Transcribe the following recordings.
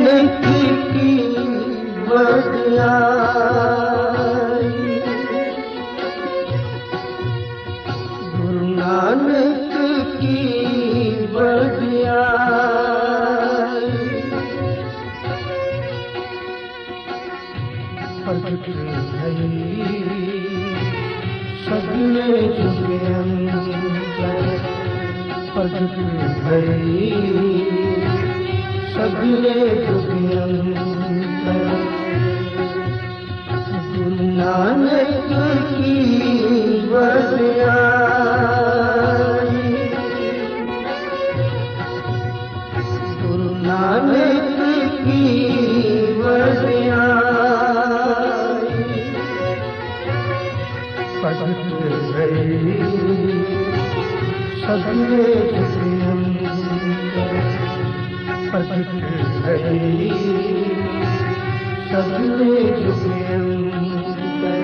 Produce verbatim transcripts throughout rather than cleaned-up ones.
नानक की वडियाई, गुरु नानक की वडियाई। प्रगट भई सगले जुग अंदर, प्रगट भई सगले जुग अंदर, गुरु नानक की वडियाई, गुरु नानक की वडियाई। प्रगट भई सगले जुग अंदर, प्रगट भई सगले जुग अंदर।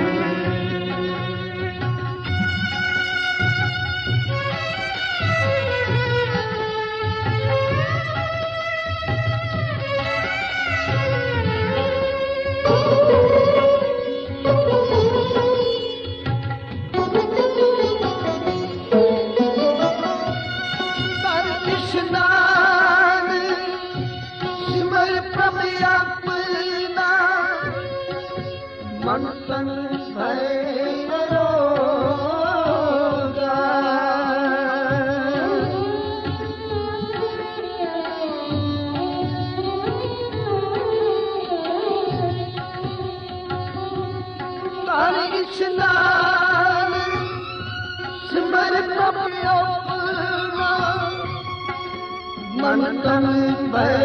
मन तन भय रोगा, तारे स्नान सिमर प्रभु अपना, मन तन भय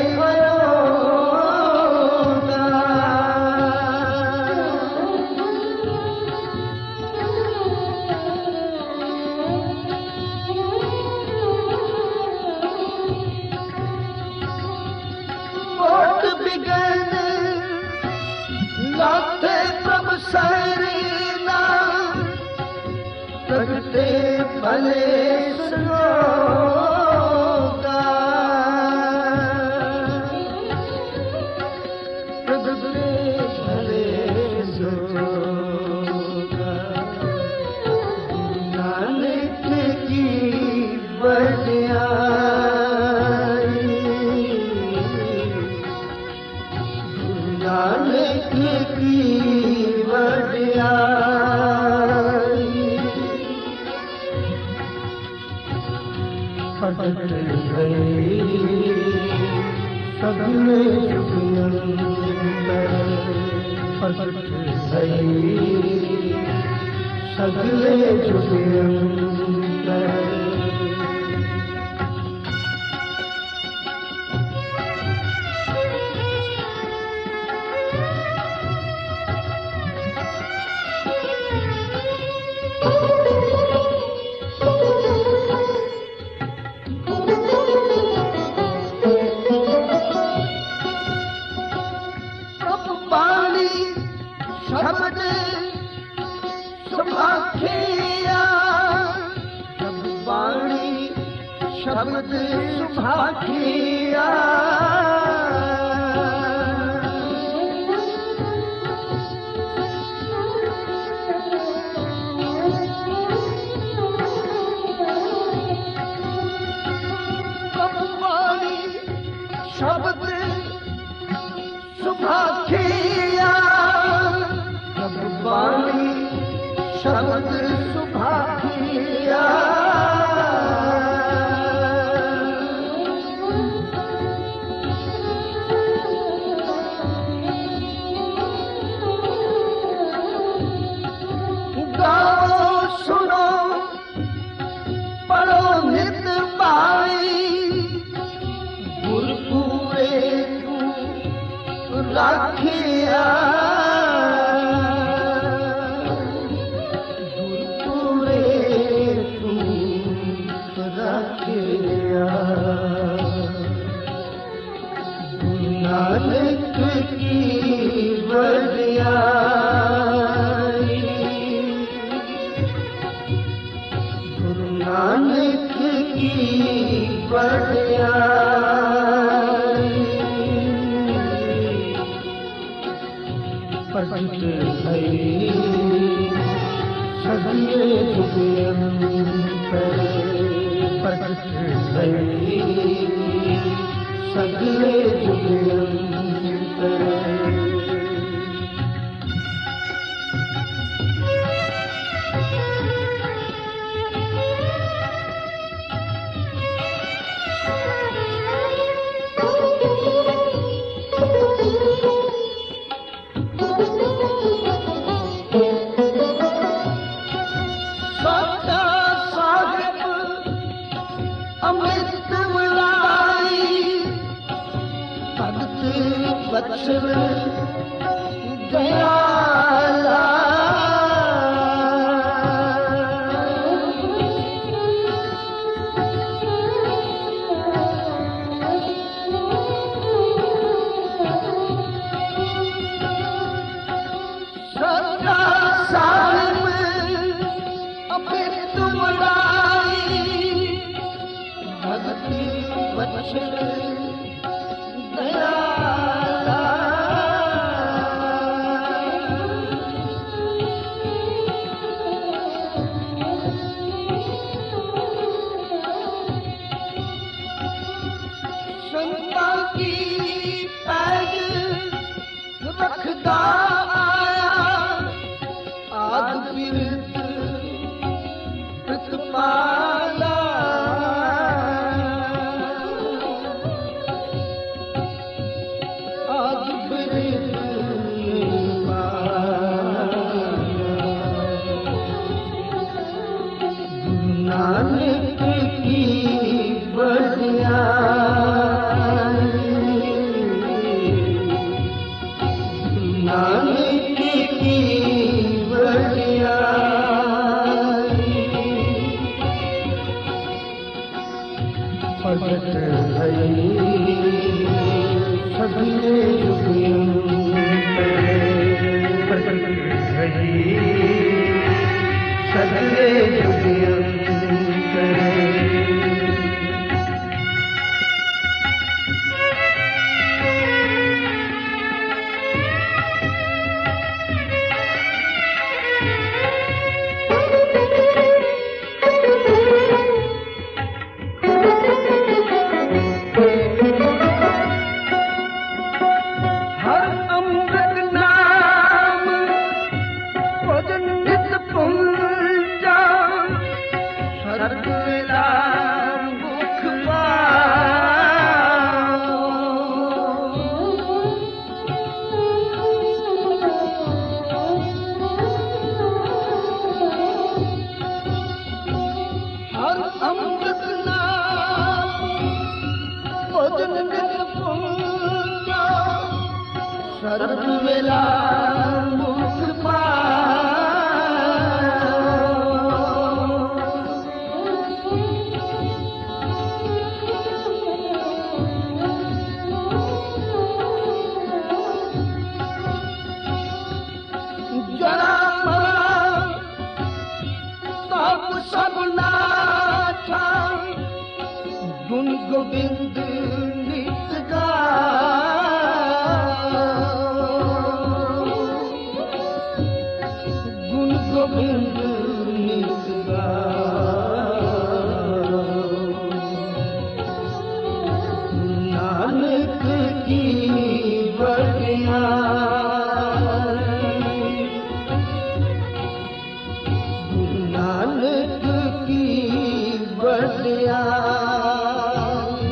बिगन लाते प्रभु सरीना, प्रगटे भले सरोगा, प्रगटे भले सरोगा। नानक की वडियाई, नानक की वडियाई। प्रगट भई सगले जुग अंदर, प्रगट भई सगले जुग अंदर। शब्द सुभाखिया, प्रभु वाणी शब्द सुभाखिया, प्रभु वाणी शब्द सुभाखिया, वाणी शब्द सुभाखिया। गाओ सुनो पढ़ो नित पाई, गुरपुरे तू राखिया, नानक की वडियाई, गुरु नानक की वडियाई। प्रकट भई सगले जुगंतर प्रकट भई सगले जुगंतर वत्सल दयाला सदा साहिब अमृत मलाई भगत वत्सल दया रखदा आया आद बिरत प्रतिपाला आद बिरत गुरु नानक की बड़ियाई नानक की बड़ियाई प्रकट भई सगले जुगंतर प्रकट भई सगले जुगंतर सर्व वेला मुख जरा तब सब नाथा गुण गोविंद नित गा गोविंद नित नानक की बड़ियाई गुरु नानक की बड़ियाई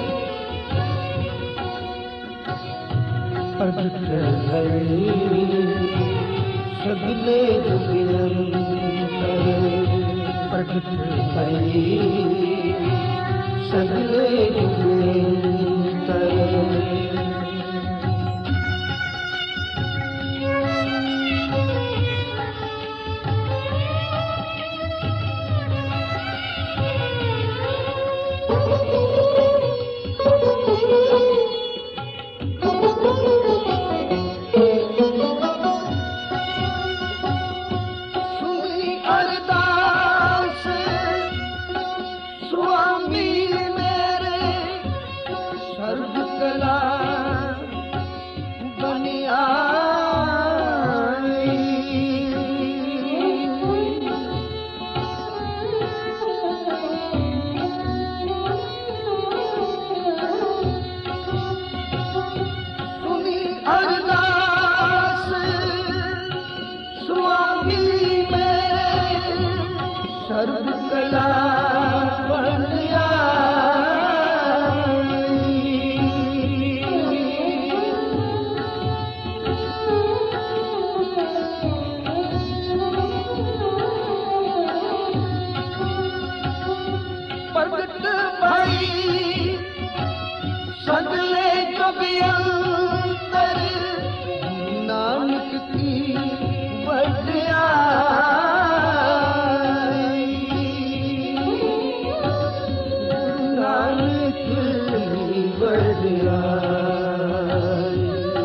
प्रकट भई सगले जुगंतर प्रकट भई सगले जुगंतर स्वामी मेरे सर्व कला सर्व कला बलिया प्रगट भाई सगले कवियंतर नानक की बड़ाई नानक की बड़ाई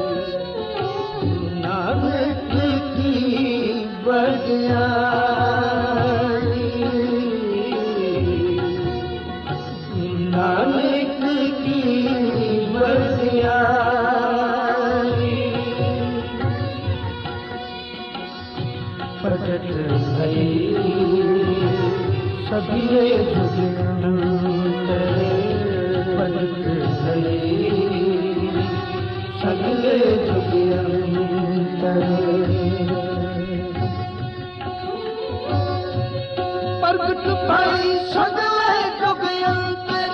नानक की बड़ाई नानक की बड़ाई प्रकट भई सगले जुगंतर प्रकट भई सगले जुगंतर प्रकट भई सगले जुगंतर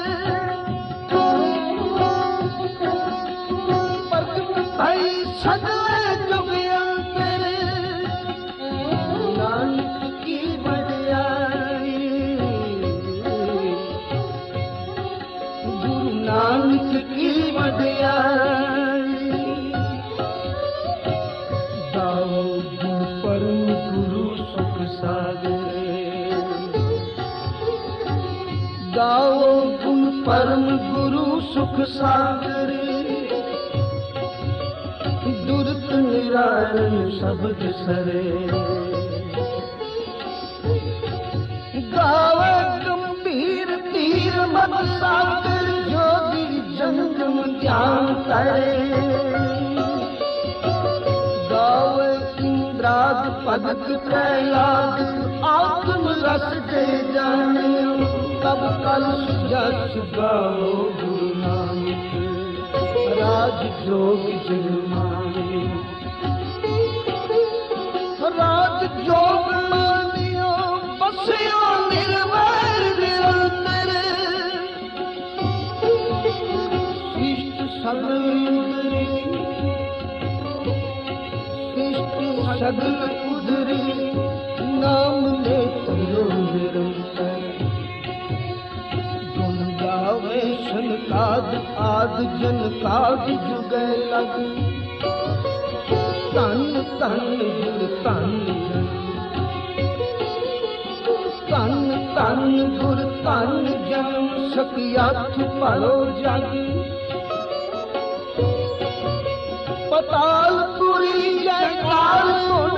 प्रकट भई सगले जुगंतर नानक की बड़ाई गुरु नानक की बड़ाई दाओ गुरु परम गुरु सुख सागर गाओ गुरु परम गुरु सुख सागर दुर्त निरारण शब्द सरे गावे गंभीर तीर मत सागर जोगी जंगम ज्ञान करे गावे इंद्राद पदक प्रहलाद आत्म रस दे जाने कब कल जस गाओ गुरु नानक राज जोग जगमाने राज जोग मानियो बसियो निर्वैर निरंतर शिष्ट सगल शिष्ट सगल उधरी नाम ले तरो निरंतर गुण गावे सनकाद आद जनकाद जुगे लग तन तन गुर तन तन तन गुर तन जन्म सकियाथ परो जग पतालपुरी जयकार सुन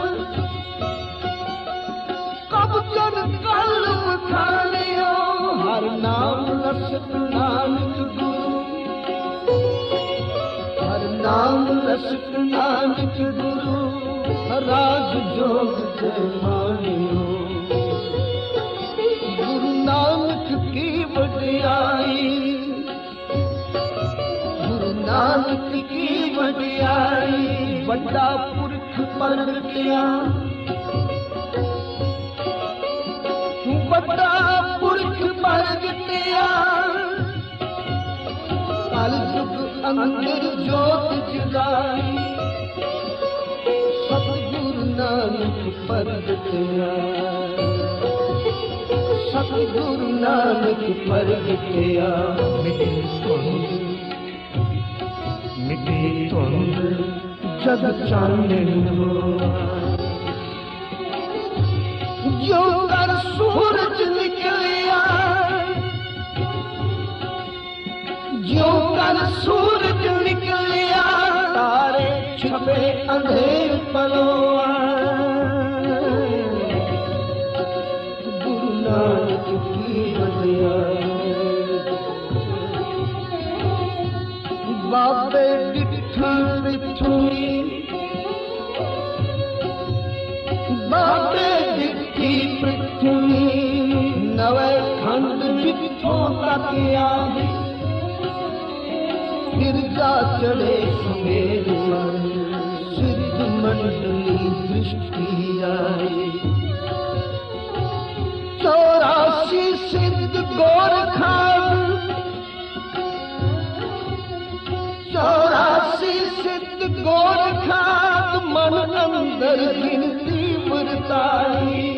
कब जन कल बखानियो हर नाम रसत नानक गुरु हर नाम रसत नानक गुरु राज जोग से मानियो गुरु नानक की बड़ाई गुरु नानक की बड़ाई बड़ा पुरख प्रगटिया बड़ा पुरख प्रगटिया कल जुग अंदर जोत जगाई सतगुरु नानक प्रगटिया सतगुरु नानक प्रगटिया मिटी धुंध मिटी धुंध जग चानन जो कर सूरज निकलिया जो कर सूरज निकलिया तारे छपे अंधेर पलोआ गुरु नानक की बड़ाई बाबे डिठा बिठुनी बाबे डिठी पृथ्वी नवे खंड जिथों तक आए गिरजा चढ़े सुमेर पर सिद्ध मंडली दृष्टि आए चौरासी सिद्ध गोरखा, चौरासी सिद्ध गोरखा मन अंदर गिनती वरताई।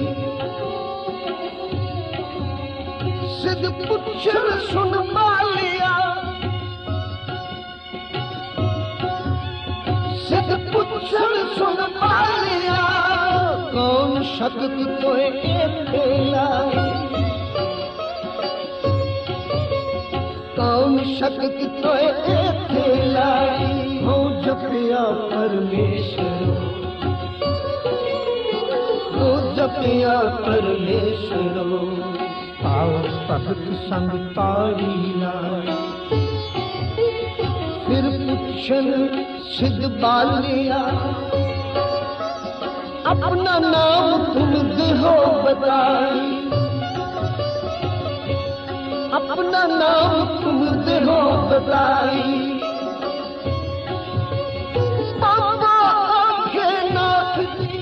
सिद्ध पुच्छर सुन मालिया, सिद्ध पुच्छर सुन मालिया, कौन शक्ति तोए एथे लाई, कौन शक्ति तोए एथे लाई। हो जपिया परमेश्वर, हो जपिया परमेश्वर, आओ भगत संग तारी लाई। फिर पुछन सिद्ध बालिया, अपना नाम तुम देहो बताई, अपना नाम तुम देहो बताई। बाबा आंखें नाथ दी,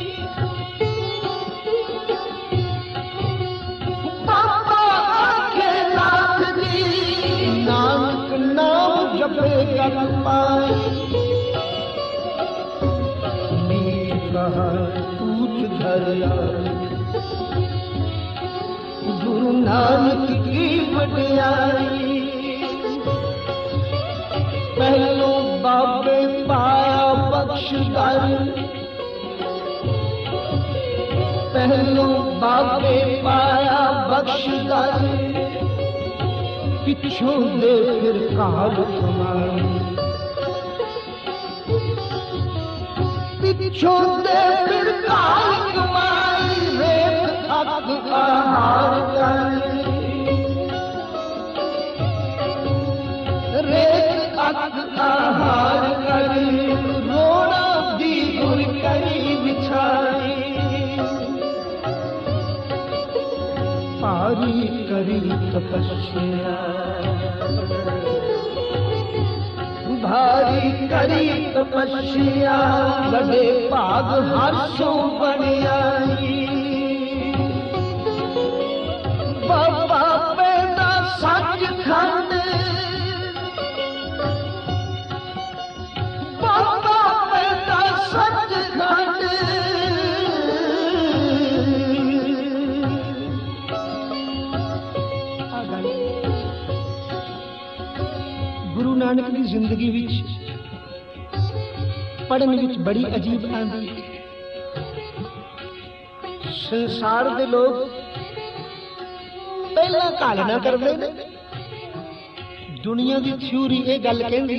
बाबा आंखें नाथ दी, नानक नाम जपेगा पाई। नीच कहा पूछ धरिया, गुरु नानक की वडियाई। पहलो बाबे पाया बख्शदार, पहलो बाबे पाया बख्शदार, पिछों दे फिर काल कमाई, पिछों दे फिर काल कमाई। रेत अग आहार कर, रेत अग आहार कर, रोना दी गुर करी बिछाई। पारी करी तपस्या, भारी करी तपस्या, बड़े भाग हर्षों बनियाई। बाबा पैदा सच खंड, बाबा पैदा सच खंड, गुरु नानक की जिंदगी विच पढ़न विच बड़ी अजीब आंदी। संसार दे लोग पहला कालना करते ने, दुनिया की थ्योरी ये गल कहंदी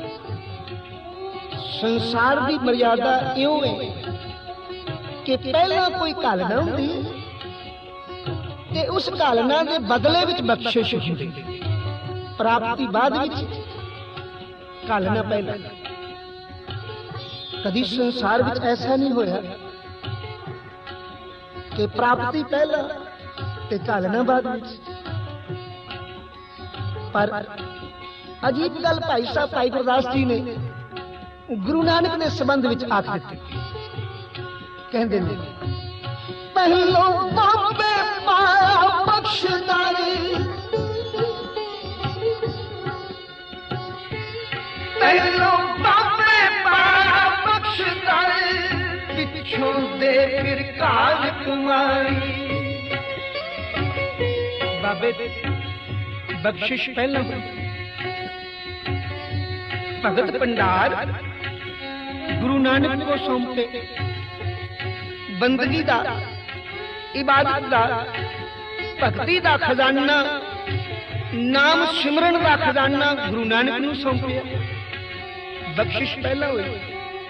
संसार की मर्यादा इउं है कि पहला कोई कालना होंदी ते उस कालना के बदले विच बख्शिश होंदी, प्राप्ति बाद विच, कालना पहला। कदी संसार विच ऐसा नहीं होया कि प्राप्ति पहला ते कालना बाद विच। पर अजीब गल भाई साहब भाई गुरदास जी ने गुरु नानक ने संबंध विच आख दित्ती। कहंदे ने पहलो बाबे पाया बख्शदारी, पहलो बाबे पाया बख्शदारी, पिछों दे फिर काल कुमारी। बाबे बख्शिश पहला, भगत भंडार गुरु नानक को सौंपे, बंदगी दा, इबादत दा, भक्ति दा खजाना, नाम सिमरन दा खजाना गुरु नानक नूं सौंपिया। बख्शिश पहला हुई,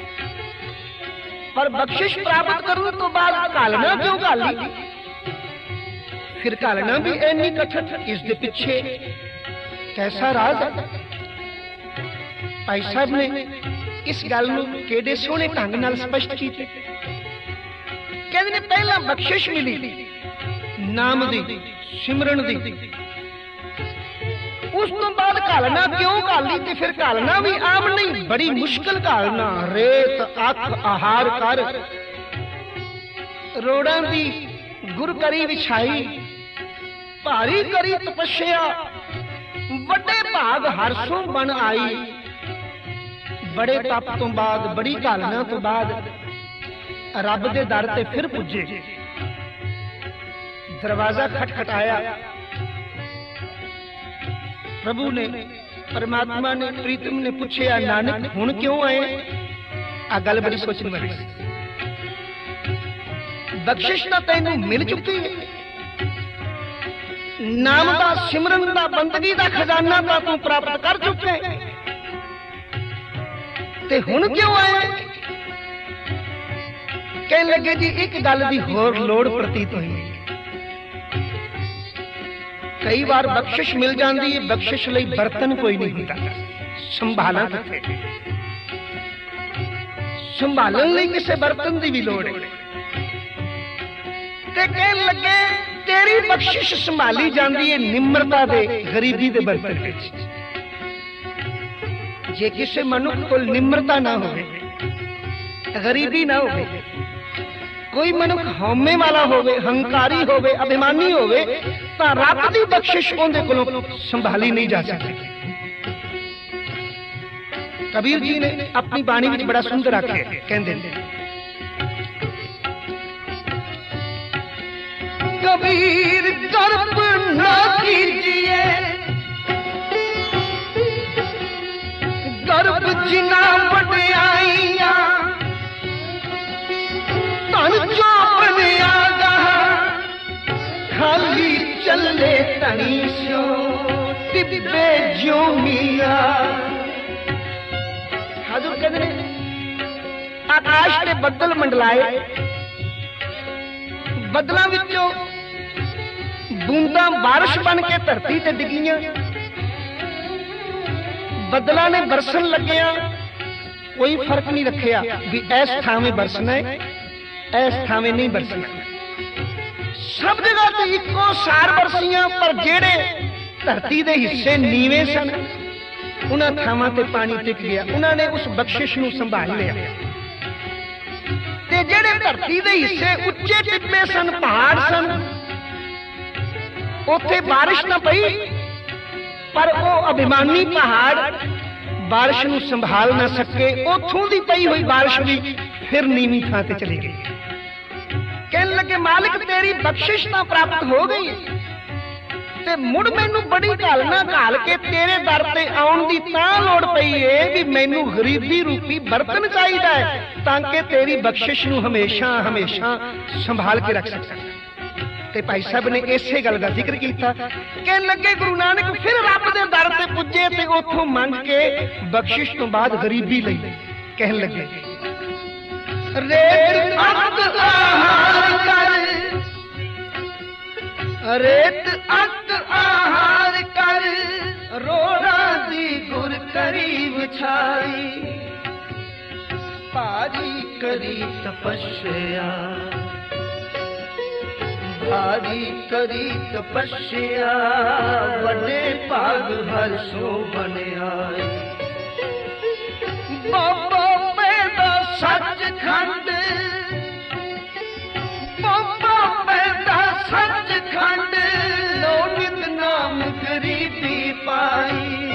पर बख्शिश प्राप्त करने तो बाद कालना क्यों काली? फिर कालना भी इन्नी कठिन, इस दे पिछे कैसा राज है? भाई साहब ने इस गल नूं केडे सोहणे ढंग नाल स्पष्ट कीते। कहंदे ने पहला बख्शिश मिली नाम दी, सिमरन दी, उस तो बाद घालना क्यों घाली? ते फिर घालना भी आम नहीं, बड़ी मुश्किल घालना। रेत अख आहार कर, रोड़ां दी गुर करी विछाई, भारी करी तपस्या बड़े भाग हरसों बन आई। बड़े तप तो बाद बड़ी घालना तो बाद रब दे दर ते फिर पुजे। दरवाजा खटखटाया। प्रभु ने परमात्मा ने प्रीतम ने पूछया नानक हुण क्यों आए? आ गल बड़ी सोचने वाली। बख्शिश तो तैनू मिल चुकी है, नाम दा सिमरन दा बंदगी दा खजाना तो तू प्राप्त कर चुके ते हुण क्यों आए? कहने लगे जी एक गल दी होर लोड़ प्रतीत हुई। कई बार बख्शिश मिल जाती है, बख्शिश लई बर्तन कोई नहीं होता, संभालना किथे? संभालने लई किसी बर्तन की भी लोड़ है। ते कहने लगे तेरी बख्शिश संभाली जाती है निम्रता दे गरीबी दे बर्तन विच। जे किसी मनुख को निम्रता ना हो, गरीबी ना हो, कोई मनुख हौमे वाला होवे, हंकारी होवे, अभिमानी होवे, तां रब दी बख्शिश उहदे कोलों संभाली नहीं जा सकती। कबीर जी ने अपनी बाणी में बड़ा सुंदर आखे, कहंदे कबीर गर्व ना कीजिए, गर्व जिना वड्याइया तन जो बनया गहा, खाली चले तनी सो तिब्बे ज्यों मिया। हजूर कहते ने आकाश के बदल मंडलाए, बदलों विचों बूंदा बारिश बन के धरती ते डिगियां, बदलों ने बरसन लग्या, कोई फर्क नहीं रखिया भी इस थावें बरसना है, इस थावें नहीं बरसना। सब जगह तो इको सार बरसियां, पर जेड़े धरती दे हिस्से नीवे सन उन्हां थावां ते पानी टिक गया, उन्होंने उस बख्शिश नूं संभाल लिया। ते जेड़े धरती दे हिस्से उच्चे टिब्बे सन, पहाड़ सन, उत्थे बारिश ना पई, पर वो अभिमानी पहाड़ बारिश नूं संभाल ना सके। उथों दी पई हुई बारिश भी फिर नीवी थां ते चली गई। कहने लगे मालिक तेरी बख्शिश तो प्राप्त हो गई ते मुड़ मैनू बड़ी घालना घाल के तेरे दर ते आउण दी तां लोड़ पई है भी मैनू गरीबी रूपी बर्तन चाहिदा है ताकि तेरी बख्शिश नू हमेशा हमेशा संभाल के रख सकां। ते भाई साहब ने इसे गल का जिक्र किया। कहने लगे गुरु नानक फिर रब दे दर ते पुजे ते उथों मंग के बख्शिश तो बाद गरीबी लई। कहने लगे रेत अक आहार कर, रेत अक आहार कर, रोड़ा दी गुर करीब छाई, भारी करी तपस्या, भारी करी तपस्या, बड़े भाग हर सो बने आए। बाबा पैदा सच खंड, बाबा पैदा सच खंड, लोनित नाम गरीबी पाई।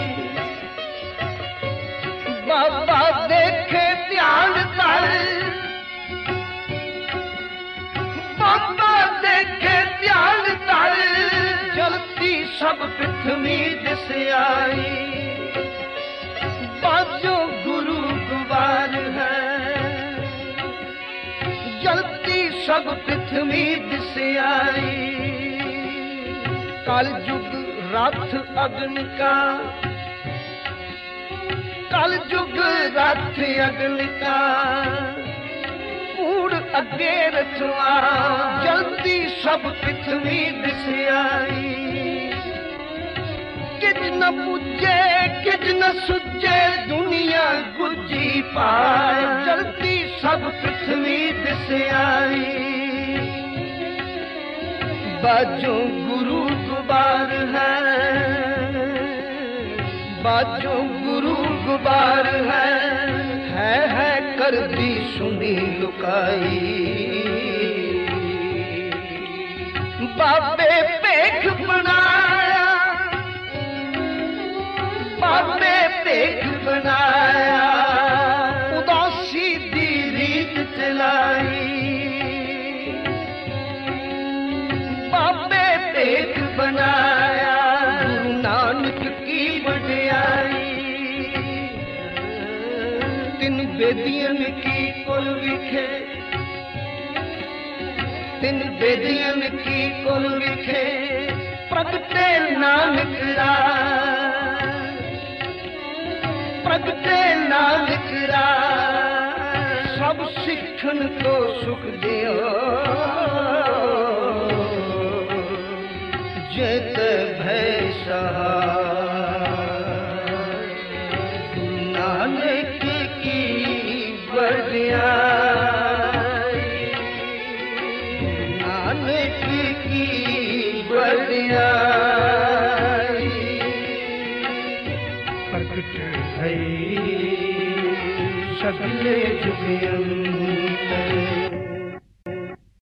बाबा देखे ध्यान कर, बाबा देखे ध्यान कर, जलती सब पृथ्वी दिस आई। बाजो गुरु गुवार है, जलती सब पृथ्वी दिस आई। कल युग रथ अग्नि का, कल युग रथ अग्नि का, कूड़ अगे रचवा, जलती सब पृथ्वी दिस आई। किज न पूजे किज न सुजे, दुनिया गुजी पाए, जलती सब पृथ्वी दिस आई। बाजो गुरु गुबार है, बाजो गुरु गुबार है, है है कर दी सुनी लुकाई। बाबे पेख बना तिन बेदियन की कुल विखे, तिन बेदियन की कुल विखे प्रगटे नानक राज, प्रगटे नानक राज। सब सिखन को सुख दियो जेत भय सहाय। नानक की बड़ियाई, नानक की बड़ियाई। प्रगट भई सगले जुग अंतर,